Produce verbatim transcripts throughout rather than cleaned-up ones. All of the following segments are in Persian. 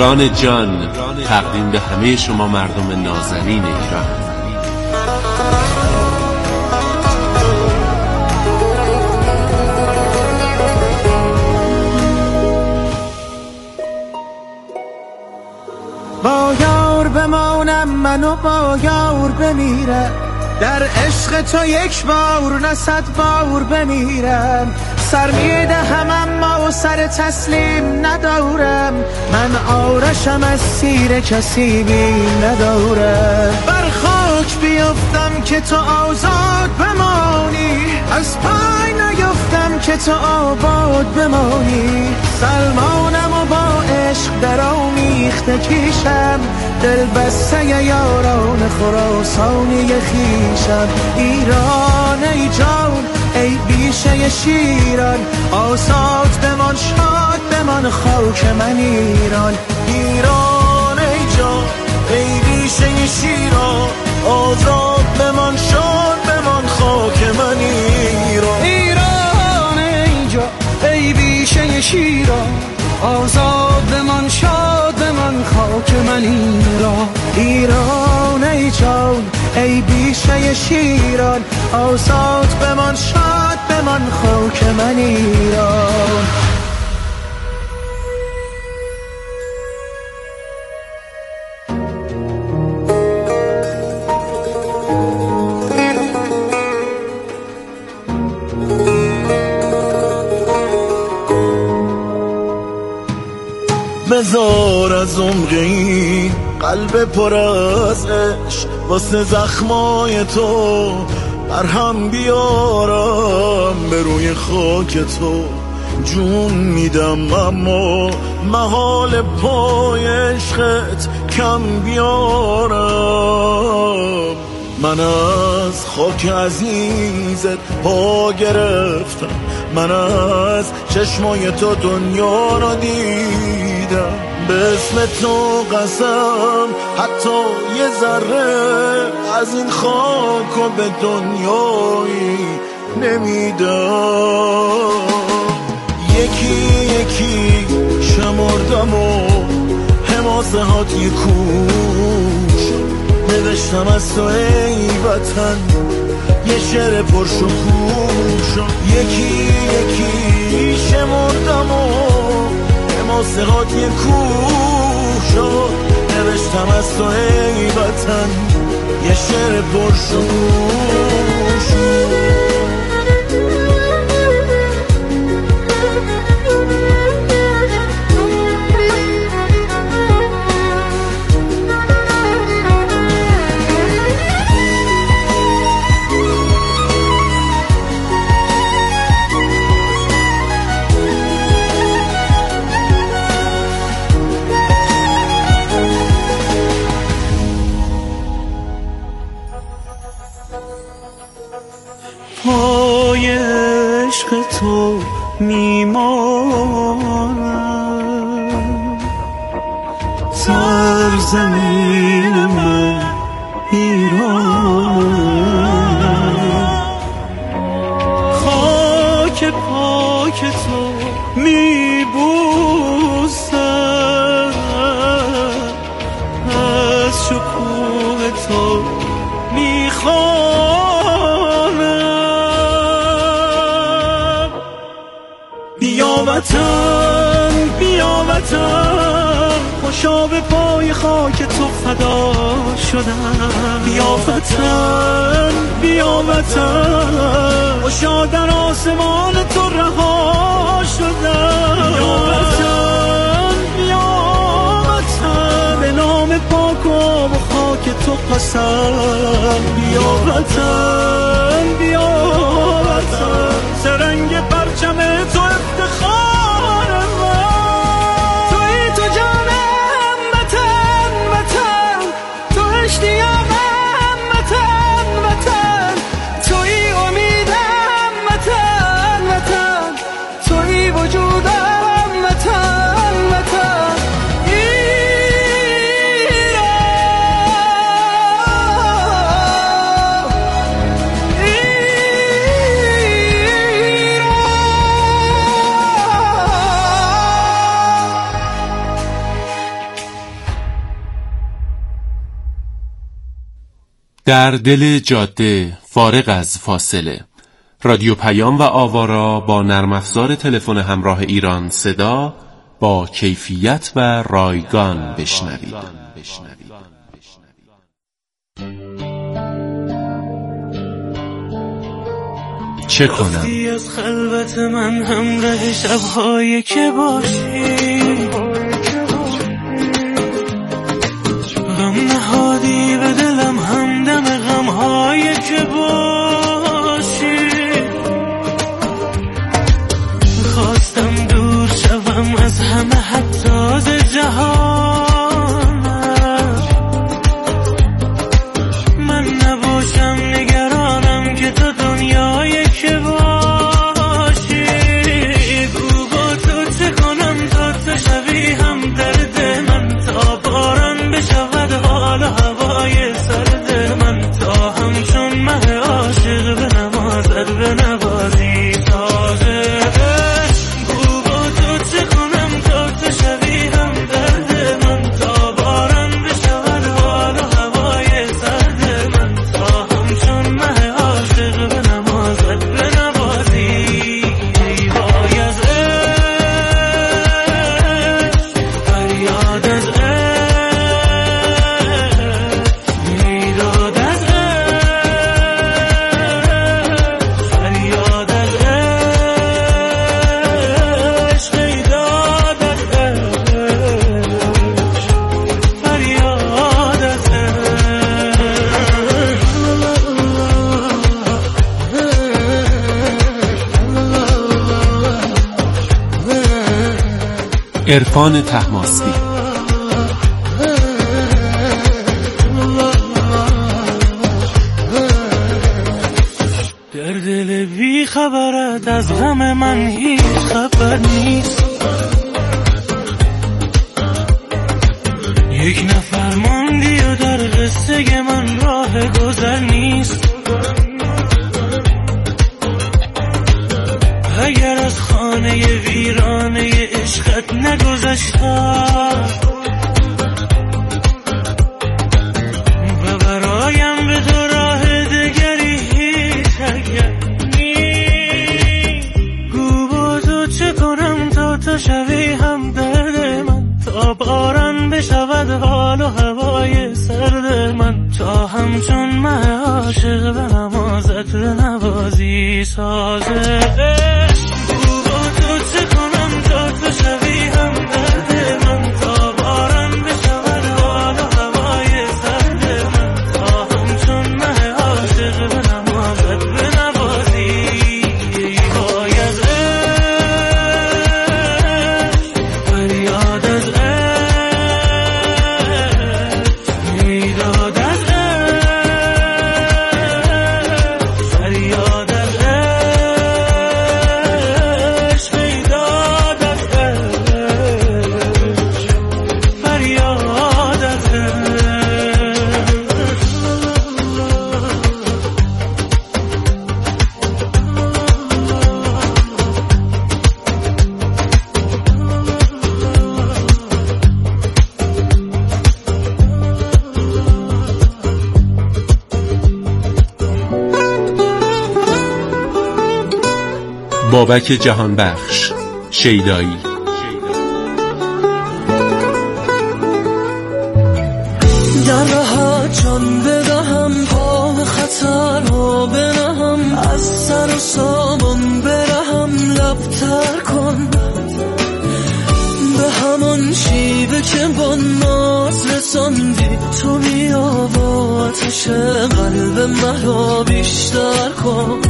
ایران جان، تقدیم به همه شما مردم نازنین ایران. با یار بمانم منو با یار بمیرم، در عشق تو یک بار نه صد بار بمیرم. سر میدهم اما سر تسلیم ندارم، من آرشم از سیر کسی بیم ندارم. بر خاک بیفتم که تو آزاد بمانی، از پای نیفتم که تو آباد بمانی. سلمانم و با عشق در آمیخته کیشم، دل بسته یاران خراسانی خیشم. ایران ای جان ای بیشه شیران، آزاد بمان شاد بمان خاک من ایران. ایران ای جان ای بیشه شیران، آزاد بمان شاد بمان خاک من ایران. ایران ای جان ای بیشه شیران، آزاد بمان شاد بمان خاک من ایران. ایران ای جان ای بیشه شیران، آزاد بمان شاد بمان خاک من ایران. بذار از عمقی قلب پر از عشق، واسه زخمای تو برهم بیارم. به روی خاک تو جون میدم اما محال پای عشقت کم بیارم. من از خاک عزیزت پا گرفتم، من از چشمای تو دنیا را دیدم. به اسم تو قسم حتی یه ذره از این خاک و به دنیایی نمیدم. یکی یکی شمردم و حماسه هات یه کوش، نوشتم از تو ای وطن یه شعر پرشکوش. یکی یکی شمردم و حماسه هات یه کوش، نوشتم از تو ای وطن یه شعر پرشکوش. پای عشق تو میمانم، سرزمین من ایران. خاک پاک تو میبوسم، از شکوه تو میخوانم. بیا وطن بیا وطن، خوشا به پای خاک تو فدا شدم. بیا وطن بیا وطن، خوشا در آسمان تو رها شدم. بیا وطن بیا وطن، به نام پاک و آب و خاک تو قسم. بیا وطن بیا وطن، سرنگ پرچم تو افتخار من. توی تو جانم وطن وطن، تو اشتیاقم وطن وطن، توی امیدم وطن وطن، توی وجودم وطن وطن. ایران در دل جاده فارغ از فاصله، رادیو پیام و آوارا با نرم افزار تلفن همراه ایران صدا با کیفیت و رایگان بشنوید. چه کنم از خلوت من همراه شب‌های که باشی، غم نهادی به دلم همدم غم‌های که باشی. خواستم دور شوم از همه حتی از جهان، من نباشم نگرانم که تو دنیای که باشی. گو با تو چه کنم تا تو شوی هم درد من، تا باران بشود حال و هوای سرد من، تا همچون مه عاشق به نمازت به نوازی تازه. گو با تو چه کنم تا تو شوی هم درد من، تا باران بشود حال و هوای سرد من، تا همچون مه عاشق به نمازت به نوازی. ای وای از عشق، فریاد از عشق، میداد از عشق، فریاد از عشق، میداد از عشق، فریاد از عرفان طهماسبی. در دل بی خبرت از غم من هیچ خبر نیست، یک نفر ماندی و در قصه من راه گذر نیست. اگر از خانه ویرانه عشقت نگذشتم و برایم به تو راه دگری هیچ اگر نیست. گو با تو چه کنم تا تو شوی هم درد من، تا باران بشود حال و هوای سرد من، تا همچون مه عاشق به نمازت به نوازی سازه. گو با تو چه کنم تا تو شوی هم درد من، تا باران بشود حال و هوای سرد من، تا همچون مه عاشق به نمازت به نوازی. ای وای از عشق، فریاد از عشق، میداد از عشق، فریاد از عشق، میداد از عشق، فریاد از عشق. بابک جهانبخش، شیدایی. در راحت جان بدهم، پا به خطر ها بنهم، از سر و سامان برهم، لبتر کن به همان شیوه که با ناز رساندی. تو بیا با آتش قلب مرا بیشتر کن.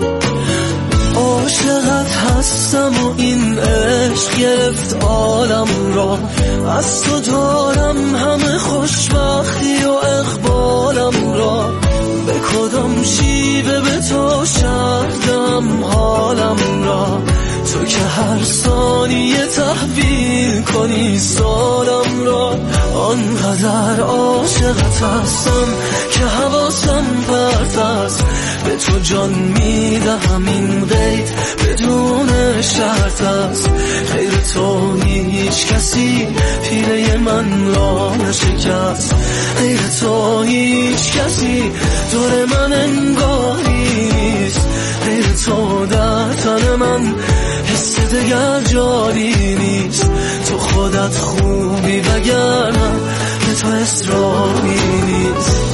عاشقت هستم و این عشق گرفت عالم را، از تو دارم همه خوشبختی و اقبالم را. به کدام شیوه به تو شردم حالم را، تو که هر ثانیه تحویل کنی سالم را. آنقدر عاشقت هستم که حواسم پرت است، به تو جان میدهم این قید بدون شرط است. غیر تو هیچ کسی پیله من را نشکست، غیر تو هیچ کسی دور من انگاری نیست غیر تو در تن من حس دگر جاری نیست تو خودت خوبی وگرنه به تو اصراری نیست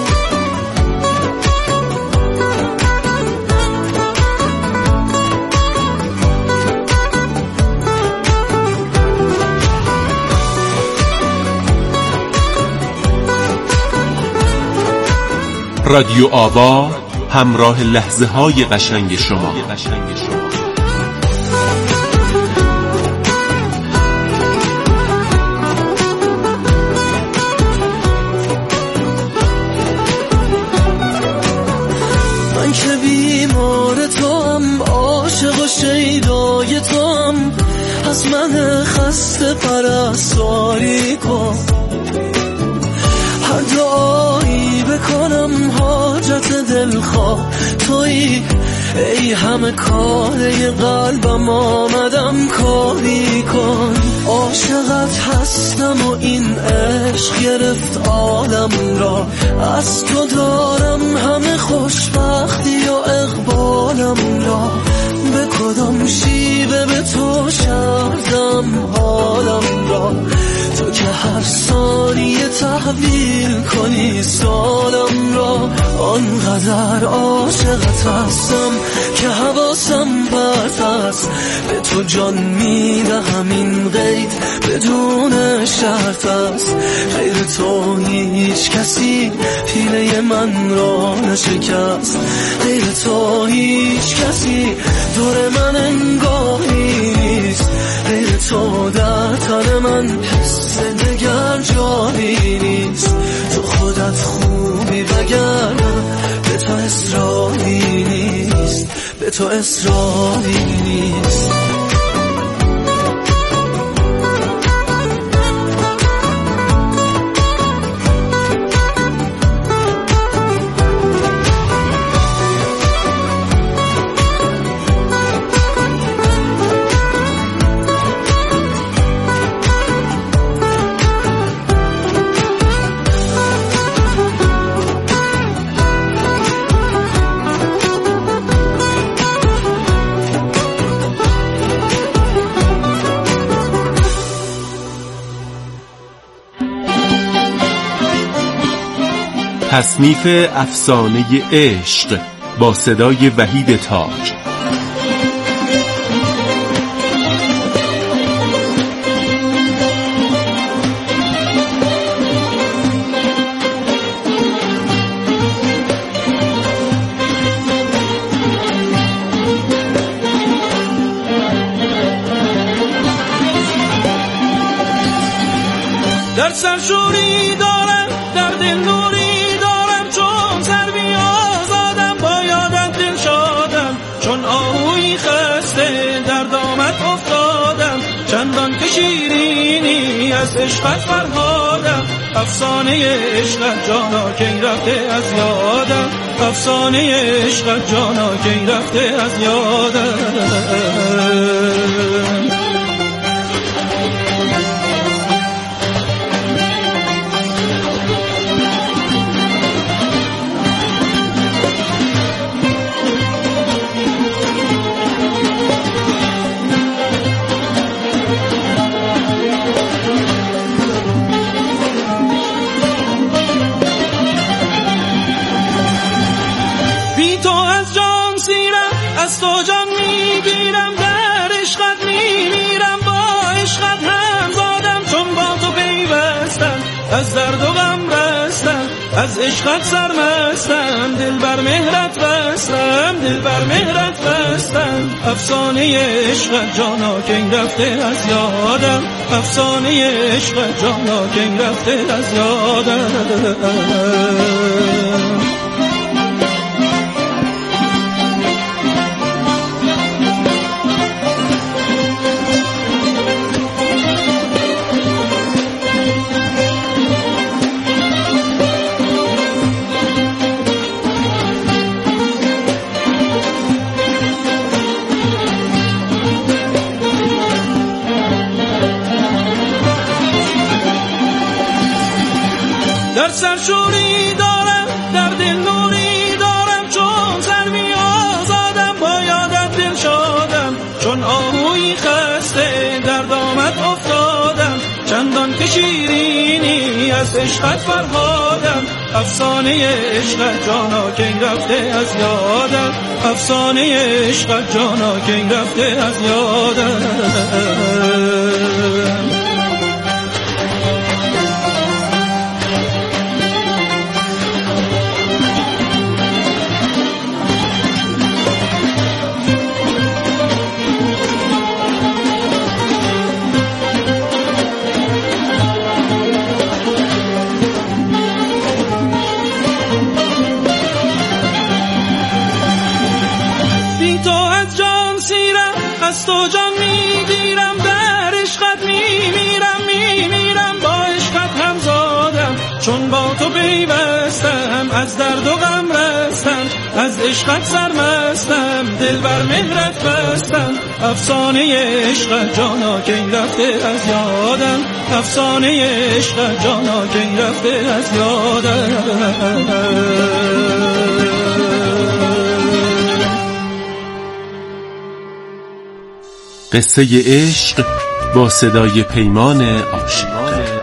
رادیو آوا همراه لحظه های قشنگ شما. من که بیمار تو هم عاشق و شیدای تو هم از من خسته پرستاری کن هر دعایی بکنم حاجت دلخواه تویی ای همه کاره قلبم آمدم کاری کن عاشقت هستم و این عشق گرفت عالم را از تو دارم همه خوشبختی و اقبالم را به کدام شیوه به تو شردم حالم را تو که هر ثانیه تحویل کنی سالم را آنقدر عاشقت هستم که حواسم پرت است به تو جان میدهم این قید بدون شرط است غیر تو هیچ کسی پیله من را نشکست غیر تو هیچ کسی دور من انگاری نیست غیر تو در تن من حس دگر جایی نیست تو خودت خوبی وگرنه به تو اصراری نیست به تو اصراری نیست تصنیف افسانه عشق با صدای وحید تاج. در سرشوری دارم در دل نوری چندان که شیرینی از عشقت فرهادم افسانه عشقت جانا کی رفته از یادم افسانه عشقت جانا کی رفته از یادم از تو جان میگیرم در عشقت میمیرم با عشقت هم زادم چون با تو پیوستم از درد و غم رستم از عشقت سرمستم دل بر مهرت بستم دل بر مهرت بستم افسانه عشقت جانا کی رفته از یادم افسانه عشقت جانا کی رفته از یادم در سرشوری دارم از عشقت فرهادم، افسانه عشقت جانا که این رفته از یادم، افسانه عشقت جانا که این رفته از یادم. از تو جان میگیرم، در عشقت میمیرم میمیرم، با عشقت هم زادم، چون با تو پیوستم، از درد و غم رستم، از عشقت سرمستم، دل بر مهرت بستم، افسانه عشقت جانا که این رفته از یادم، افسانه عشقت جانا که این رفته از یادم. قصه عشق با صدای پیمان عاشق.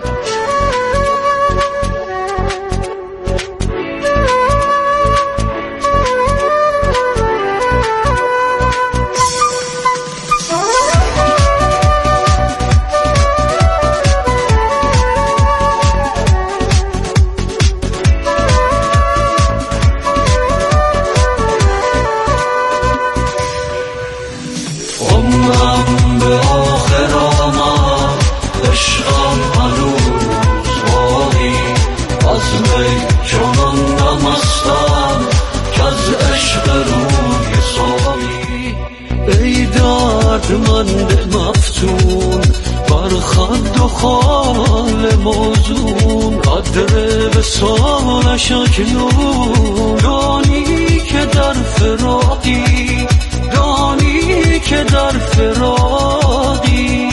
دردمند مفتون بر خد و خال موزون، قدر وصالش اکنون، دانی که در فراقی، دانی که در فراقی،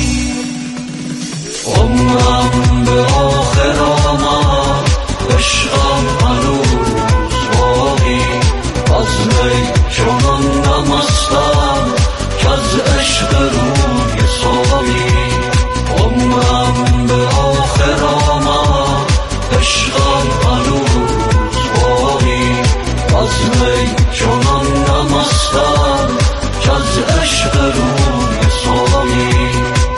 عمرم به آخر آمد، عشقم هنوز باقی، از می چنان نمستم از عشق روی سامی، عمرم به آخر آمد، عشقم هنوز باقی، از می چنان نمستم از عشق روی سامی.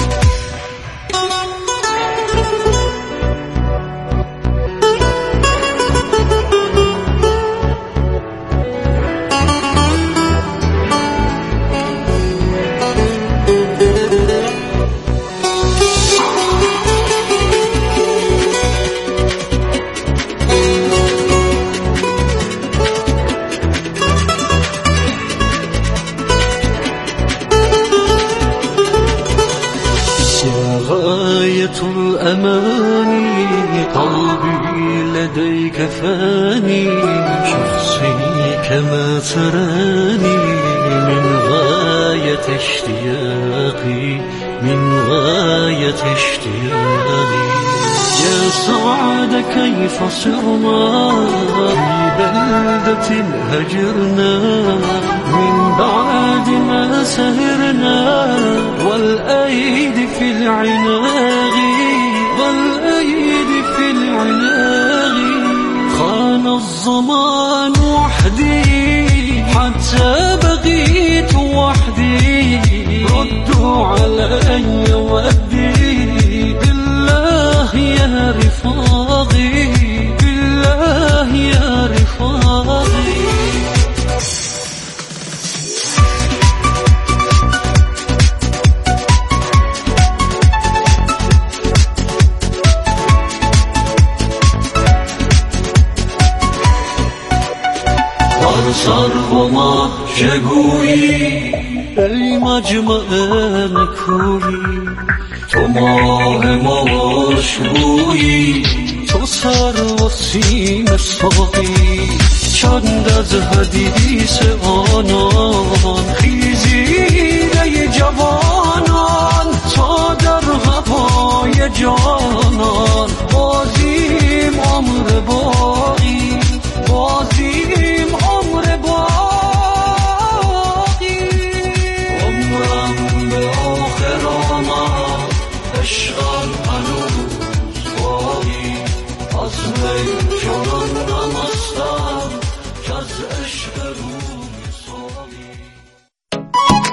غاية الأماني قلبي لديك فاني شخصي كما تراني من غاية اشتياقي من غاية اشتياقي يا سعد كيف صرنا في بلدة هجرنا من بعد ما سهرنا والأيدي في العناغ والأيدي في العناغ خان الزمان وحدي حتى بقيت وحدي ردوا علي ودي بالله يا رفاقي بالله يا رفاقي. سر و ما چگویی ای مجمع نکویی تو ماه مشبویی تو سر و سیم ساقی چند از حدیث آنان خیزیده جوانان تا در هوای جانان بازیم عمر باقی بازیم عمر باقی عمرم به آخر آمد عشقم هنوز باقی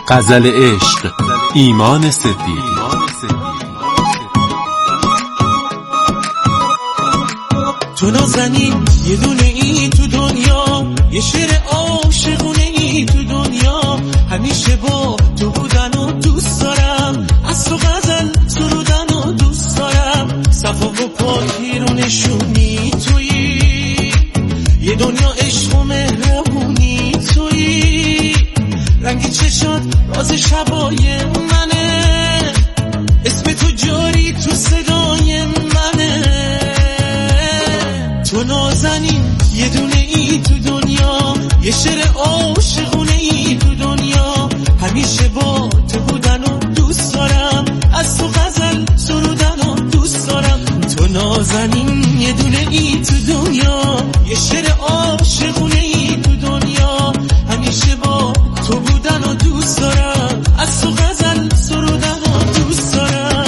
غزل عشق، ایمان صدیقی. تو نازنین یه دونه ای تو دنیا، یه شعر عاشقونه ای تو دنیا، همیشه با تو بودن و دوست دارم، از تو غزل سرودن و دوست دارم، صفا و پاکی رو نشونی تویی، یه دنیا عشق و مهربونی تویی، رنگی چشات راز شبای منه، اسم تو جاری تو صدای منه، تو نازنین یه دونه ای تو دنیا، یه شعر عاشقونه ای تو دنیا، همیشه با تو بودن و دوست دارم، از تو غزل سرودن و دوست دارم، تو نازنین یه دونه ای تو دنیا، یه شعر عاشقونه ای تو دنیا، همیشه با تو بودن و دوست دارم، از تو غزل سرودن و دوست دارم.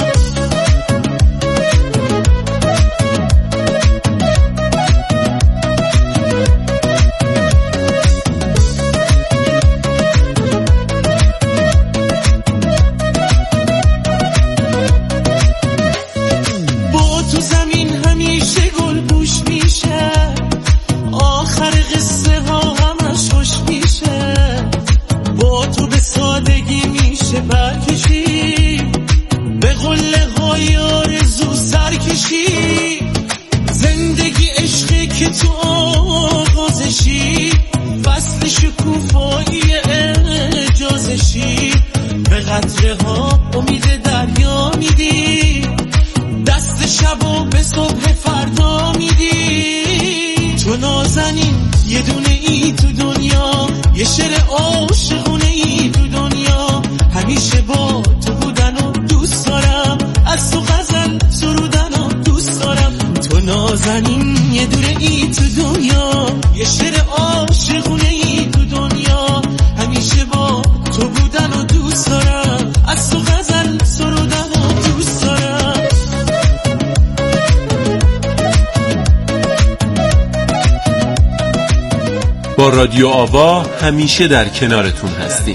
زندگی عشقی که تو آغازشی، فصل شکوفایی اجازشی، به قطره ها امید دریا میدی، دست شب و به صبح فردا میدی، تو نازنین یه دونه ای تو دنیا، یه شعر عاشقونه ای تو دنیا، همیشه با تو بودن و دوست دارم، از تو غزل سرودن و دوست دارم، تو نازنین یه دونه ای تو دنیا، یه شعر عاشقونه ای تو دنیا، همیشه با تو بودن و دوست دارم، از تو غزل سرودن و دوست دارم. با رادیو آوا همیشه در کنارتون هستیم.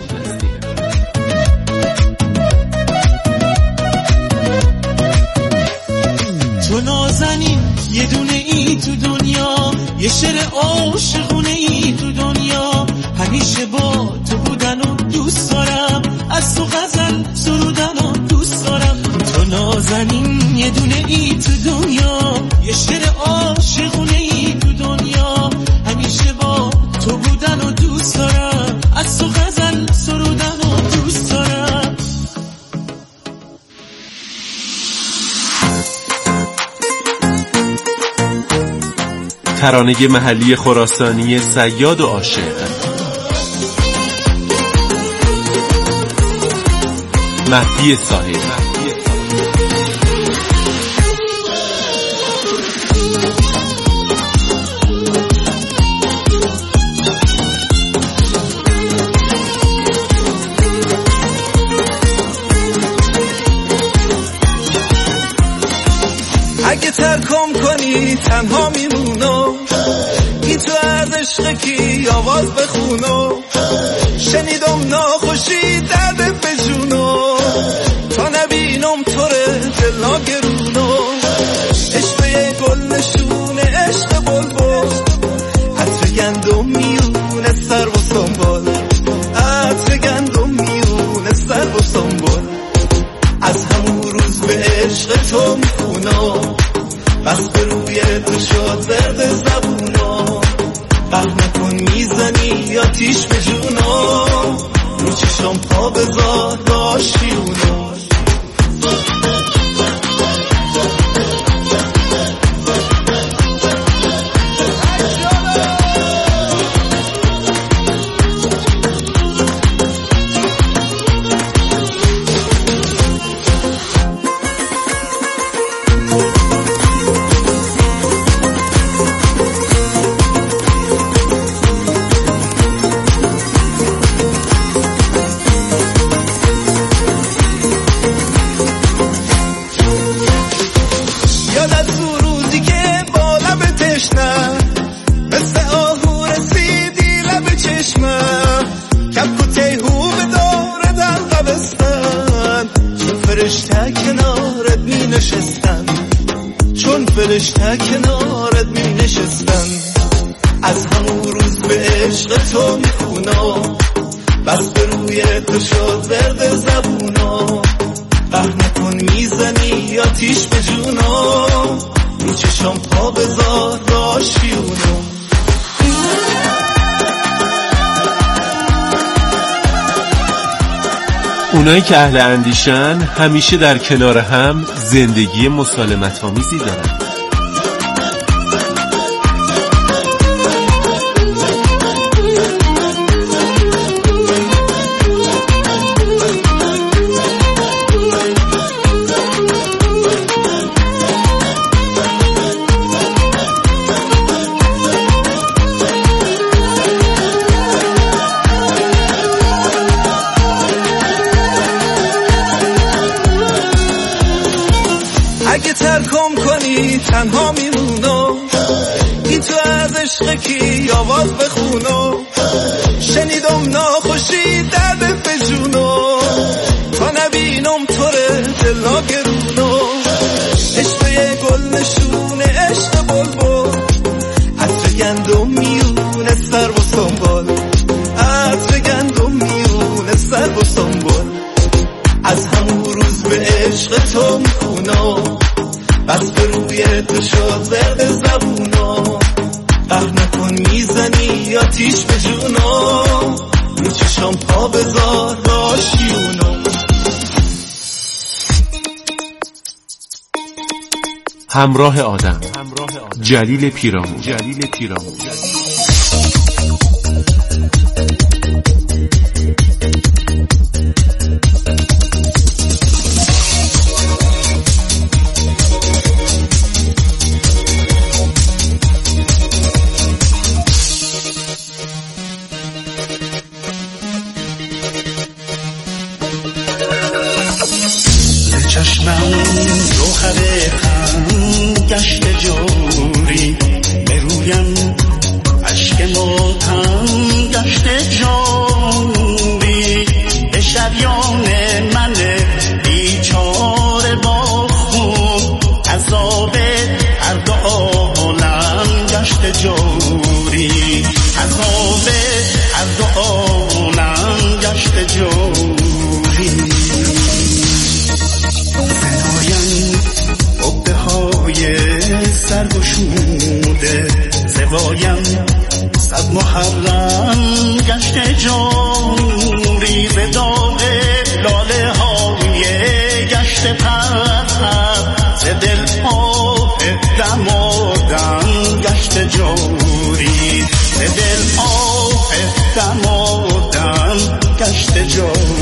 تو نازنین یه دونه ای تو دنیا، یه شعر عاشقونه ای تو دنیا، همیشه با تو بودن و دوست دارم، از تو غزل سرودن و دوست دارم، تو نازنین یه دونه ای تو دنیا، یه شعر عاشقونه ای تو دنیا، همیشه با تو بودن و دوست دارم، از تو غزل سرودن و دوست دارم. ترانه محلی خراسانی صیاد و عاشق. مهدی صاحب. اگه ترکم کنی تنها میمونم، ای تو از عشق کی آواز بخونم، شنیدم ناخوشی درد به جونم، تا نبینم تو ره دل نگرونم، عشق گل نشونه عشق بلبل، عطر گندم میونه سر و سنبال، عطر گندم میونه سر و سنبال، از همون روز به عشق تو میخونم، بس به روی تو شد زرد زبونم، قهر نکن میزنی آتیش به جونم، رو چشم پا بذار باش بیرونم. عشق تو میخونم، بس به روی تو شد ورد زبونم. قهر نکن میزنی آتیش به جونم، رو چشم پا بذار راشیونم. اونایی که اهل اندیشن همیشه در کنار هم زندگی مسالمت آمیزی دارن. اگه ترکم کنی تنها میمونم، این تو از عشق کی آواز بخونم. شنیدم ناخوشی درد به جونم، تا نبینم تو ره دل ناگرونم. عشق یه گل نشونه عشق بلبل، عطر گندم میونه سر و سنبال، عطر گندم میونه سر و سنبال. از همون روز به عشق تو میخونم، بس به روی تو شد زرد زبونم. قهر نکن میزنی آتیش به جونم، رو چشم پا بذار راشیونم. همراه آدم، جلیل پیرامون. جلیل پیرامون. چشمم روخر خم گشت جوری، برویم عشق ماتم گشت جوری. به شریان من بیچاره با خون، عذاب هر دو عالم گشت جوری. عذاب هر دو عالم گشت جوری. سرد و شوده زوایم صد محرم گشت جوری. به داغ لاله های گشت پرهر، ز دل آه دمادم گشت جوری. ز دل آه دمادم گشت جوری.